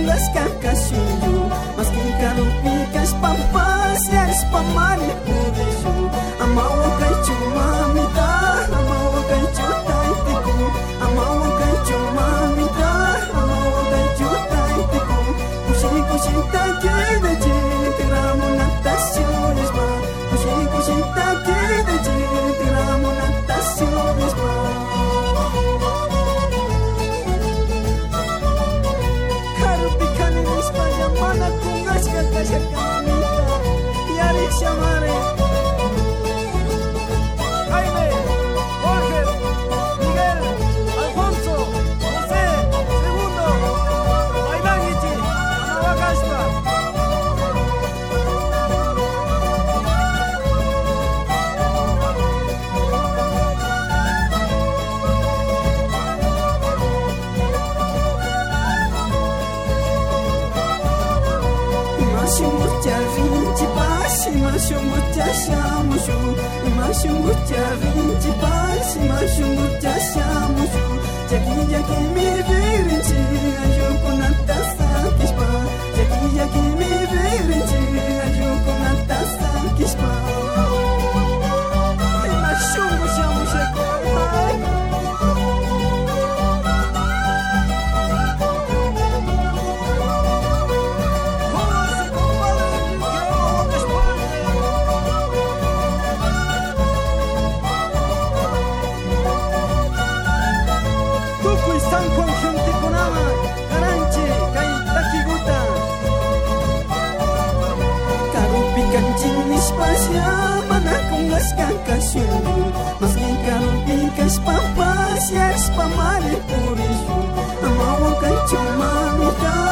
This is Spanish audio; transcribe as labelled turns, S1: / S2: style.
S1: kungas kakashuyu maski karupikas pampas yaris pamari purishu amawa kaichu mamita amawa kaichu taitiku amawa kaichu mamita amawa kaichu taitiku kushi kushi takide jitiramu natasyunisma kushi kushi takide jitiramu natasyunisma mana kungas kakasya kamita yari shamare Jaime, Jorge, Miguel, Alfonso, José, Segundo, Bailangichi, Anawakashpa. Mashumucha rinchi pashi mashumucha shamushu mashumucha rinchi pashi mashumucha shamushu jaki jaki mi virinchi ayuko natasakishpa jaki jaki mi virinchi ayuko natasakishpa mashumu shamusheko San Juan gente con ama, Caranche, Caitaqiguta. Karupi kanchin espasya, mana kungas kakasyu. Maski karupi kaspapas, yes pamari purishu. Amawa kanchu mamita.